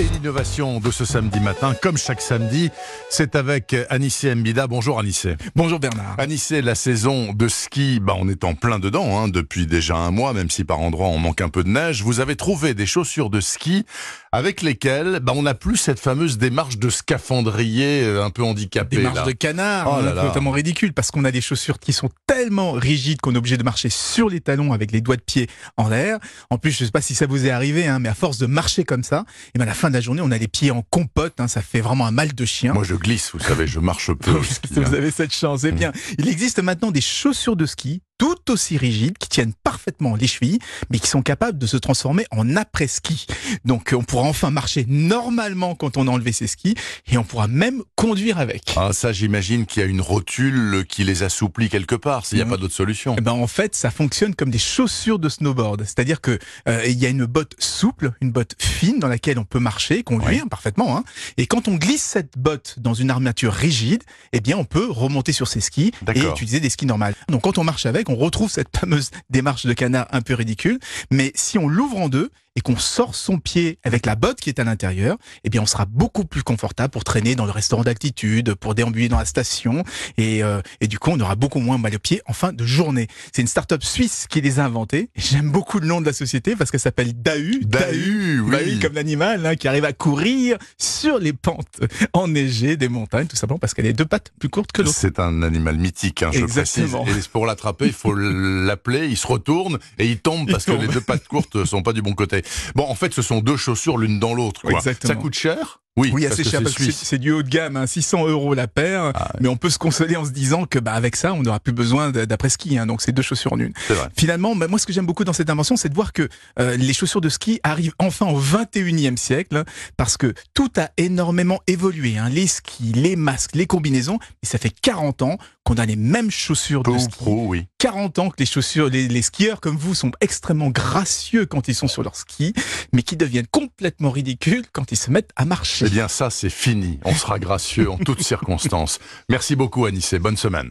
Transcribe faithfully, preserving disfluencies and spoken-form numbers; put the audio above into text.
Et l'innovation de ce samedi matin, comme chaque samedi, c'est avec Anissé Mbida. Bonjour Anissé. Bonjour Bernard. Anissé, la saison de ski, bah on est en plein dedans hein, depuis déjà un mois, même si par endroits on manque un peu de neige. Vous avez trouvé des chaussures de ski avec lesquelles bah, on n'a plus cette fameuse démarche de scaphandrier un peu handicapé. Démarche là. de canard, oh là hein, là. totalement ridicule, parce qu'on a des chaussures qui sont tellement rigides qu'on est obligé de marcher sur les talons avec les doigts de pied en l'air. En plus, je ne sais pas si ça vous est arrivé, hein, mais à force de marcher comme ça, et ben à la fin de la journée, on a les pieds en compote, hein, ça fait vraiment un mal de chien. Moi je glisse, vous savez, je marche peu au ski. Vous avez cette chance. Eh bien, mmh. il existe maintenant des chaussures de ski tout aussi rigides, qui tiennent parfaitement les chevilles, mais qui sont capables de se transformer en après-ski. Donc on pourra enfin marcher normalement quand on a enlevé ses skis, et on pourra même conduire avec. Ah ça, j'imagine qu'il y a une rotule qui les assouplit quelque part, s'il n'y a mmh. pas d'autre solution. Eh ben, en fait, ça fonctionne comme des chaussures de snowboard. C'est-à-dire que euh, il y a une botte souple, une botte fine dans laquelle on peut marcher, conduire oui. parfaitement. Hein. Et quand on glisse cette botte dans une armature rigide, eh bien on peut remonter sur ses skis et utiliser des skis normales. Donc quand on marche avec, on retrouve cette fameuse démarche de canard un peu ridicule, mais si on l'ouvre en deux et qu'on sort son pied avec la botte qui est à l'intérieur, eh bien on sera beaucoup plus confortable pour traîner dans le restaurant d'altitude, pour déambuler dans la station, et, euh, et du coup on aura beaucoup moins mal aux pieds en fin de journée. C'est une start-up suisse qui les a inventés, et j'aime beaucoup le nom de la société parce qu'elle s'appelle Dahu. Dahu, oui. Dahu comme l'animal hein, qui arrive à courir sur les pentes enneigées des montagnes, tout simplement parce qu'elle a deux pattes plus courtes que l'autre. C'est un animal mythique, hein, je Exactement. précise. Et pour l'attraper, il faut l'appeler, il se retourne et il tombe parce il tombe. que les deux pattes courtes sont pas du bon côté. Bon, en fait, ce sont deux chaussures l'une dans l'autre. Exactement. Ça coûte cher ? Oui, oui assez cher parce que c'est du haut de gamme, hein, six cents euros la paire, ah, mais on peut se consoler en se disant que bah avec ça, on n'aura plus besoin d'après-ski, hein, donc c'est deux chaussures en une. Finalement, bah, moi ce que j'aime beaucoup dans cette invention, c'est de voir que euh, les chaussures de ski arrivent enfin au vingt et unième siècle, hein, parce que tout a énormément évolué, hein, les skis, les masques, les combinaisons, et ça fait quarante ans qu'on a les mêmes chaussures Peu de ski. Pro, oui. quarante ans que les chaussures, les, les skieurs comme vous sont extrêmement gracieux quand ils sont sur leur ski, mais qui deviennent complètement ridicules quand ils se mettent à marcher. Eh bien ça, c'est fini. On sera gracieux en toutes circonstances. Merci beaucoup Anissé. Bonne semaine.